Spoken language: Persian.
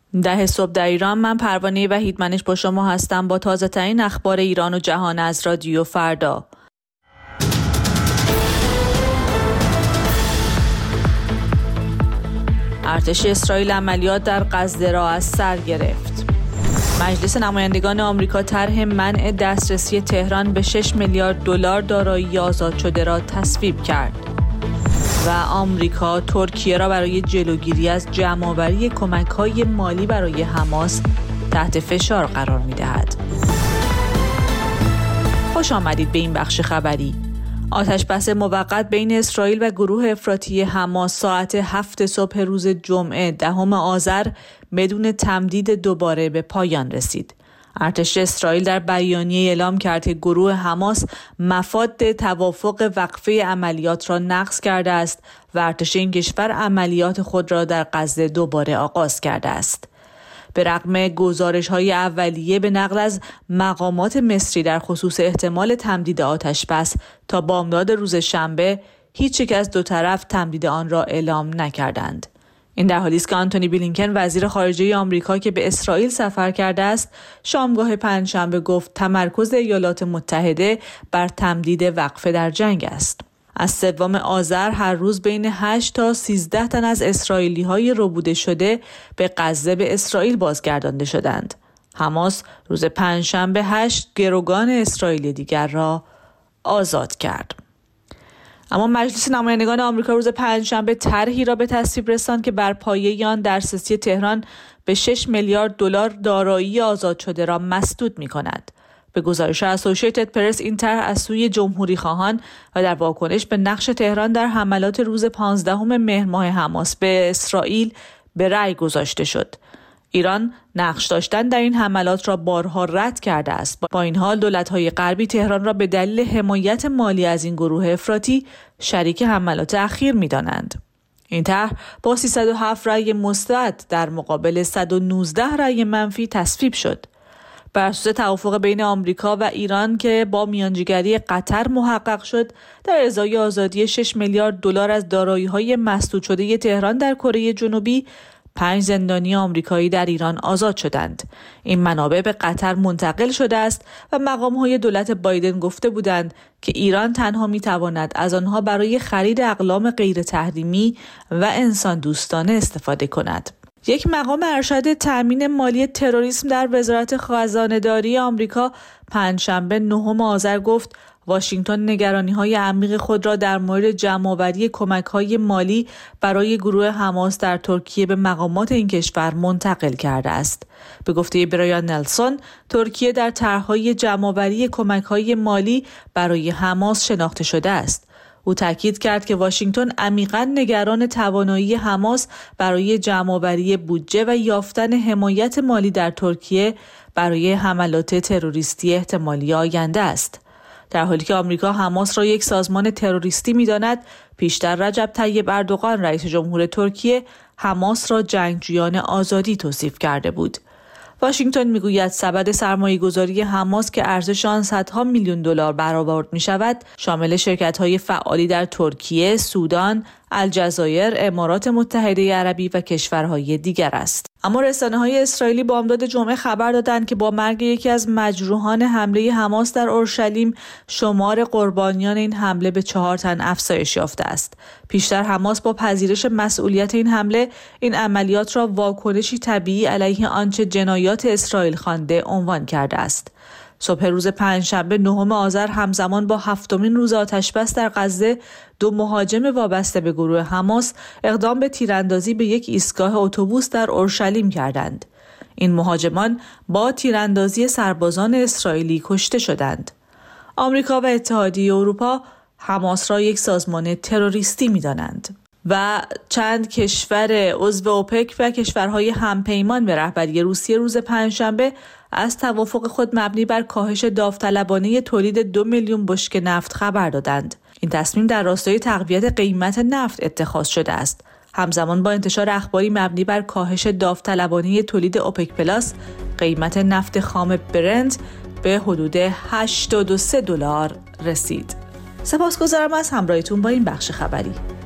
ده صبح در ایران. من پروانه وحیدمنش با شما هستم با تازه ترین اخبار ایران و جهان از رادیو فردا. ارتش اسرائیل عملیات در غزه را از سر گرفت. مجلس نمایندگان آمریکا طرح منع دسترسی تهران به 6 میلیارد دلار دارایی آزاد شده را تصویب کرد. و آمریکا ترکیه را برای جلوگیری از جمع‌آوری کمک‌های مالی برای حماس تحت فشار قرار می‌دهد. خوش آمدید به این بخش خبری. آتش‌بس موقت بین اسرائیل و گروه افراطی حماس ساعت 7 صبح روز جمعه 10 آذر بدون تمدید دوباره به پایان رسید. ارتش اسرائیل در بیانیه اعلام کرد که گروه حماس مفاد توافق وقفه عملیات را نقض کرده است و ارتش این کشور عملیات خود را در غزه دوباره آغاز کرده است. به رغم گزارش‌های اولیه به نقل از مقامات مصری در خصوص احتمال تمدید آتش‌بس تا بامداد روز شنبه، هیچ یک از دو طرف تمدید آن را اعلام نکردند. این در حالی است که آنتونی بلینکن وزیر خارجه آمریکا که به اسرائیل سفر کرده است، شامگاه پنجشنبه گفت تمرکز ایالات متحده بر تمدید وقفه در جنگ است. از 3 آذر هر روز بین 8 تا 13 تن از اسرائیلی‌های ربوده شده به غزه به اسرائیل بازگردانده شدند. حماس روز پنجشنبه 8 گروگان اسرائیلی دیگر را آزاد کرد. اما مجلس نمایندگان آمریکا روز پنجشنبه طرحی را به تصویب رساند که بر پایه آن دسترسی تهران به 6 میلیارد دلار دارایی آزاد شده را مسدود می‌کند. به گزارش اسوسییتد پرس این طرح از سوی جمهوری خواهان و در واکنش به نقش تهران در حملات روز 15 مهر ماه حماس به اسرائیل به رأی گذاشته شد. ایران نقش داشتن در این حملات را بارها رد کرده است. با این حال دولت‌های غربی تهران را به دلیل حمایت مالی از این گروه افراطی شریک حملات اخیر می‌دانند. این طرح با 307 رأی مثبت در مقابل 119 رأی منفی تصویب شد. بر اساس توافق بین آمریکا و ایران که با میانجیگری قطر محقق شد، در ازای آزادی 6 میلیارد دلار از دارایی‌های مسدود شده تهران در کره جنوبی، 5 زندانی آمریکایی در ایران آزاد شدند. این منابع به قطر منتقل شده است و مقام‌های دولت بایدن گفته بودند که ایران تنها می‌تواند از آنها برای خرید اقلام غیر تحریمی و انسان دوستانه استفاده کند. یک مقام ارشد تأمین مالی تروریسم در وزارت خزانه‌داری آمریکا پنجشنبه 9 آذر گفت واشنگتن نگرانی‌های عمیق خود را در مورد جمع‌آوری کمک‌های مالی برای گروه حماس در ترکیه به مقامات این کشور منتقل کرده است. به گفته برایان نلسون، ترکیه در طرح‌های جمع‌آوری کمک‌های مالی برای حماس شناخته شده است. او تاکید کرد که واشنگتن عمیقاً نگران توانایی حماس برای جمع‌آوری بودجه و یافتن حمایت مالی در ترکیه برای حملات تروریستی احتمالی آینده است. در حالی که آمریکا حماس را یک سازمان تروریستی می‌داند، پیشتر رجب طیب اردوغان رئیس جمهور ترکیه حماس را جنگجویان آزادی توصیف کرده بود. واشنگتن میگوید سبد سرمایه‌گذاری حماس که ارزش آن صدها میلیون دلار برآورد می‌شود، شامل شرکت‌های فعالی در ترکیه، سودان، الجزایر، امارات متحده عربی و کشورهای دیگر است. اما رسانه‌های اسرائیلی بامداد جمعه خبر دادند که با مرگ یکی از مجروحان حمله حماس در اورشلیم، شمار قربانیان این حمله به 4 تن افزایش یافته است. پیشتر حماس با پذیرش مسئولیت این حمله، این عملیات را واکنشی طبیعی علیه آنچه جنایات اسرائیل خوانده عنوان کرده است. صبح روز پنجشنبه 9 آذر همزمان با 7مین روز آتش‌بس در غزه، 2 مهاجم وابسته به گروه حماس اقدام به تیراندازی به یک ایستگاه اتوبوس در اورشلیم کردند. این مهاجمان با تیراندازی سربازان اسرائیلی کشته شدند. آمریکا و اتحادیه اروپا حماس را یک سازمان تروریستی می‌دانند و چند کشور عضو اوپک و کشورهای همپیمان به رهبری روسیه روز پنجشنبه از توافق خود مبنی بر کاهش داوطلبانه تولید 2 میلیون بشکه نفت خبر دادند. این تصمیم در راستای تقویت قیمت نفت اتخاذ شده است. همزمان با انتشار اخباری مبنی بر کاهش داوطلبانه تولید اوپک پلاس، قیمت نفت خام برنت به حدود $83 رسید. سپاسگزارم از همراهیتون با این بخش خبری.